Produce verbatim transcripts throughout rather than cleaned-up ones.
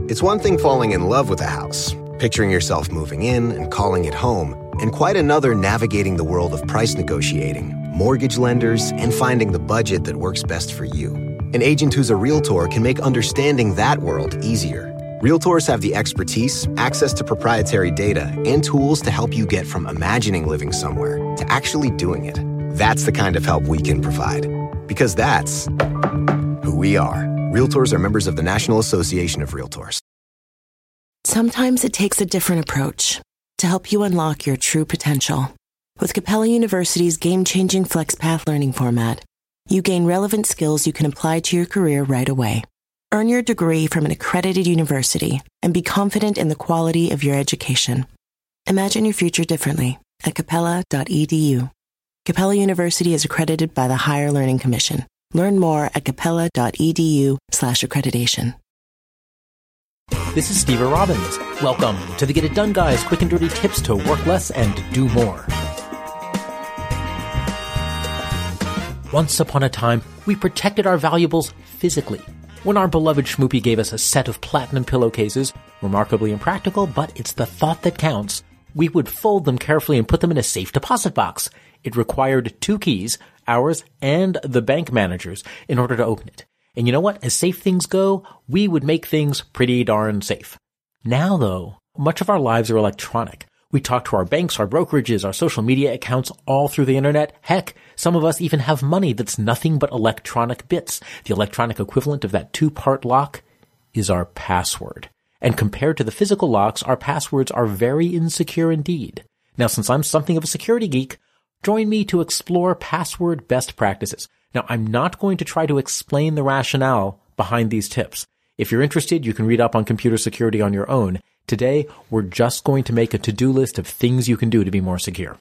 It's one thing falling in love with a house, picturing yourself moving in and calling it home, and quite another navigating the world of price negotiating, mortgage lenders, and finding the budget that works best for you. An agent who's a Realtor can make understanding that world easier. Realtors have the expertise, access to proprietary data, and tools to help you get from imagining living somewhere to actually doing it. That's the kind of help we can provide. Because that's who we are. Realtors are members of the National Association of Realtors. Sometimes it takes a different approach to help you unlock your true potential. With Capella University's game-changing FlexPath learning format, you gain relevant skills you can apply to your career right away. Earn your degree from an accredited university and be confident in the quality of your education. Imagine your future differently at capella dot e d u. Capella University is accredited by the Higher Learning Commission. Learn more at capella dot e d u slash accreditation. This is Steve Robbins. Welcome to the Get It Done Guys, quick and dirty tips to work less and do more. Once upon a time, we protected our valuables physically. When our beloved Schmoopy gave us a set of platinum pillowcases, remarkably impractical, but it's the thought that counts, we would fold them carefully and put them in a safe deposit box. It required two keys, ours and the bank manager's, in order to open it. And you know what? As safe things go, we would make things pretty darn safe. Now, though, much of our lives are electronic. We talk to our banks, our brokerages, our social media accounts all through the internet. Heck, some of us even have money that's nothing but electronic bits. The electronic equivalent of that two-part lock is our password. And compared to the physical locks, our passwords are very insecure indeed. Now, since I'm something of a security geek, join me to explore password best practices. Now, I'm not going to try to explain the rationale behind these tips. If you're interested, you can read up on computer security on your own. Today, we're just going to make a to-do list of things you can do to be more secure.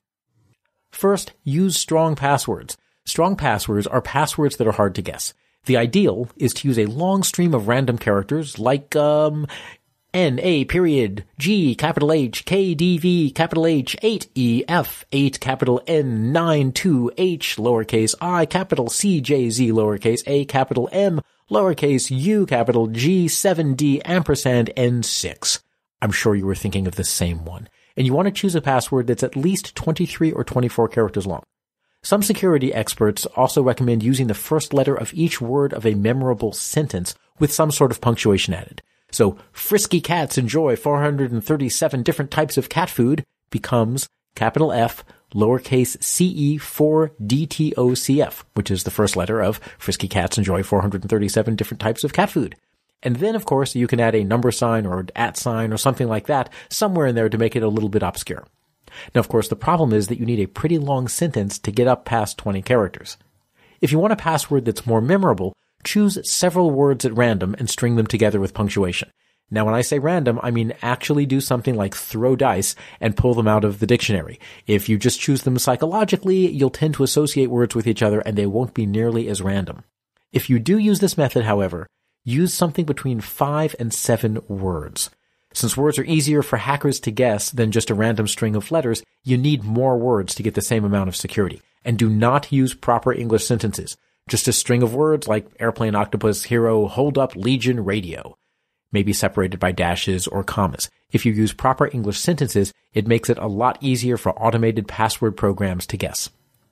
First, use strong passwords. Strong passwords are passwords that are hard to guess. The ideal is to use a long stream of random characters like, um, N, A, period, G, capital H, K, D, V, capital H, eight, E, F, eight, capital N, nine, two, H, lowercase I, capital C, J, Z, lowercase A, capital M, lowercase U, capital G, seven, D, ampersand, N, six. I'm sure you were thinking of the same one. And you want to choose a password that's at least twenty-three or twenty-four characters long. Some security experts also recommend using the first letter of each word of a memorable sentence with some sort of punctuation added. So, frisky cats enjoy four hundred thirty-seven different types of cat food becomes capital F, lowercase C E four D T O C F, which is the first letter of frisky cats enjoy four hundred thirty-seven different types of cat food. And then, of course, you can add a number sign or an at sign or something like that somewhere in there to make it a little bit obscure. Now, of course, the problem is that you need a pretty long sentence to get up past twenty characters. If you want a password that's more memorable, choose several words at random and string them together with punctuation. Now, when I say random, I mean actually do something like throw dice and pull them out of the dictionary. If you just choose them psychologically, you'll tend to associate words with each other and they won't be nearly as random. If you do use this method, however, use something between five and seven words. Since words are easier for hackers to guess than just a random string of letters, you need more words to get the same amount of security. And do not use proper English sentences. Just a string of words like airplane, octopus, hero, hold up, legion, radio. Maybe separated by dashes or commas. If you use proper English sentences, it makes it a lot easier for automated password programs to guess.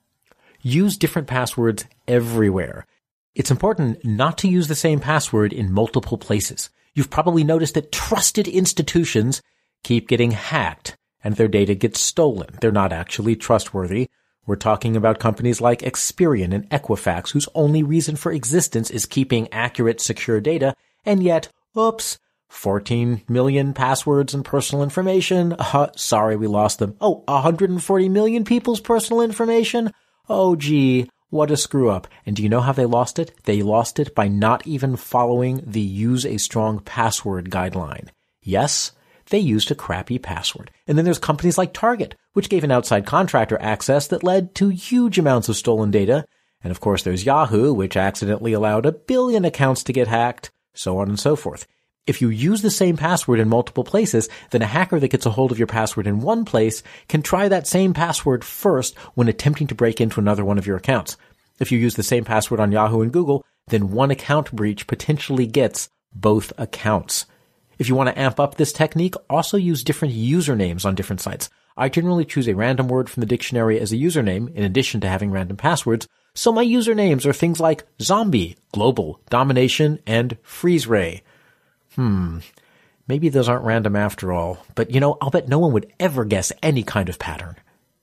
Use different passwords everywhere. It's important not to use the same password in multiple places. You've probably noticed that trusted institutions keep getting hacked and their data gets stolen. They're not actually trustworthy. We're talking about companies like Experian and Equifax, whose only reason for existence is keeping accurate, secure data, and yet, oops, fourteen million passwords and personal information. Uh, sorry, we lost them. Oh, one hundred forty million people's personal information? Oh, gee. What a screw up. And do you know how they lost it? They lost it by not even following the use a strong password guideline. Yes, they used a crappy password. And then there's companies like Target, which gave an outside contractor access that led to huge amounts of stolen data. And of course there's Yahoo, which accidentally allowed a billion accounts to get hacked, so on and so forth. If you use the same password in multiple places, then a hacker that gets a hold of your password in one place can try that same password first when attempting to break into another one of your accounts. If you use the same password on Yahoo and Google, then one account breach potentially gets both accounts. If you want to amp up this technique, also use different usernames on different sites. I generally choose a random word from the dictionary as a username, in addition to having random passwords, so my usernames are things like zombie, global, domination, and freeze ray. Hmm, maybe those aren't random after all, but you know, I'll bet no one would ever guess any kind of pattern.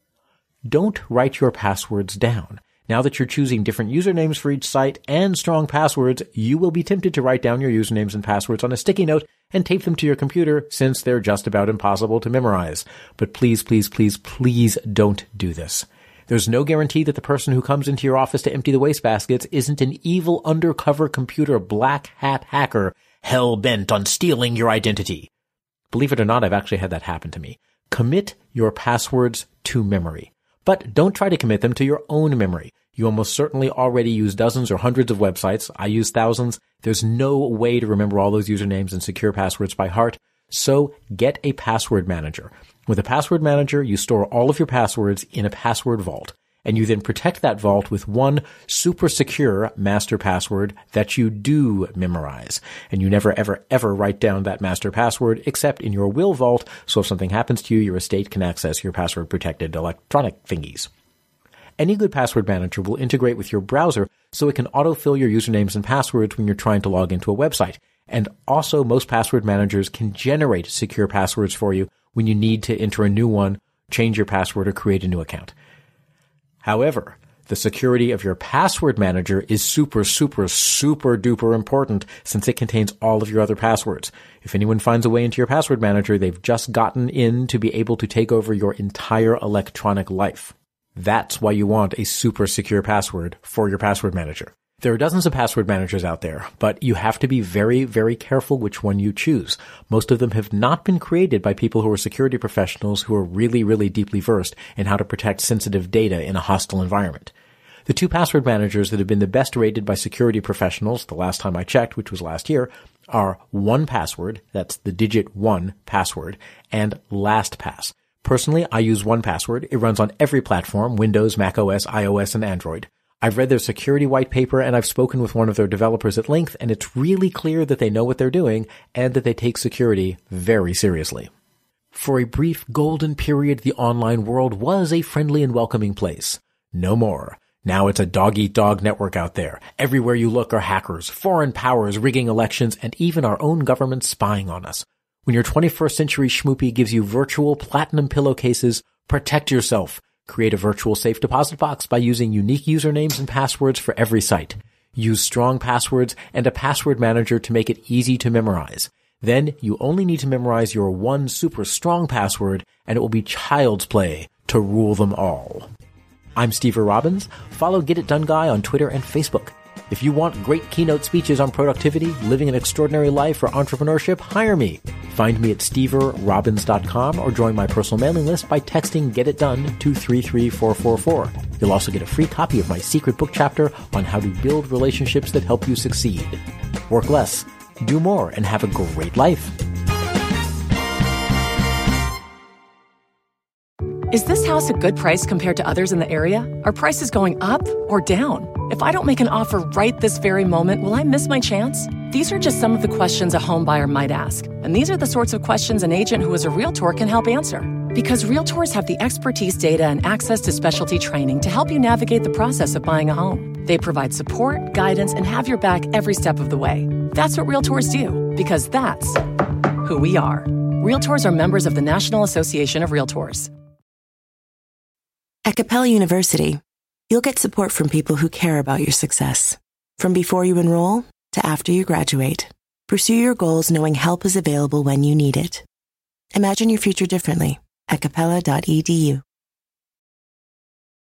Don't write your passwords down. Now that you're choosing different usernames for each site and strong passwords, you will be tempted to write down your usernames and passwords on a sticky note and tape them to your computer since they're just about impossible to memorize. But please, please, please, please don't do this. There's no guarantee that the person who comes into your office to empty the wastebaskets isn't an evil undercover computer black hat hacker hell-bent on stealing your identity. Believe it or not, I've actually had that happen to me. Commit your passwords to memory. But don't try to commit them to your own memory. You almost certainly already use dozens or hundreds of websites. I use thousands. There's no way to remember all those usernames and secure passwords by heart. So get a password manager. With a password manager, you store all of your passwords in a password vault, and you then protect that vault with one super secure master password that you do memorize. And you never, ever, ever write down that master password except in your will vault, so if something happens to you, your estate can access your password-protected electronic thingies. Any good password manager will integrate with your browser so it can autofill your usernames and passwords when you're trying to log into a website. And also, most password managers can generate secure passwords for you when you need to enter a new one, change your password, or create a new account. However, the security of your password manager is super, super, super duper important since it contains all of your other passwords. If anyone finds a way into your password manager, they've just gotten in to be able to take over your entire electronic life. That's why you want a super secure password for your password manager. There are dozens of password managers out there, but you have to be very, very careful which one you choose. Most of them have not been created by people who are security professionals who are really, really deeply versed in how to protect sensitive data in a hostile environment. The two password managers that have been the best rated by security professionals, the last time I checked, which was last year, are one Password, that's the digit one password, and LastPass. Personally, I use one Password. It runs on every platform, Windows, macOS, iOS, and Android. I've read their security white paper, and I've spoken with one of their developers at length, and it's really clear that they know what they're doing and that they take security very seriously. For a brief golden period, the online world was a friendly and welcoming place. No more. Now it's a dog-eat-dog network out there. Everywhere you look are hackers, foreign powers rigging elections, and even our own government spying on us. When your twenty-first century schmoopy gives you virtual platinum pillowcases, protect yourself. Create a virtual safe deposit box by using unique usernames and passwords for every site. Use strong passwords and a password manager to make it easy to memorize. Then you only need to memorize your one super strong password, and it will be child's play to rule them all. I'm Steve Robbins. Follow Get It Done Guy on Twitter and Facebook. If you want great keynote speeches on productivity, living an extraordinary life, or entrepreneurship, hire me. Find me at steve robbins dot com or join my personal mailing list by texting Get It Done to three three four four four. You'll also get a free copy of my secret book chapter on how to build relationships that help you succeed. Work less, do more, and have a great life. Is this house a good price compared to others in the area? Are prices going up or down? If I don't make an offer right this very moment, will I miss my chance? These are just some of the questions a home buyer might ask. And these are the sorts of questions an agent who is a Realtor can help answer. Because Realtors have the expertise, data, and access to specialty training to help you navigate the process of buying a home. They provide support, guidance, and have your back every step of the way. That's what Realtors do, because that's who we are. Realtors are members of the National Association of Realtors. At Capella University, you'll get support from people who care about your success. From before you enroll to after you graduate, pursue your goals knowing help is available when you need it. Imagine your future differently at capella dot e d u.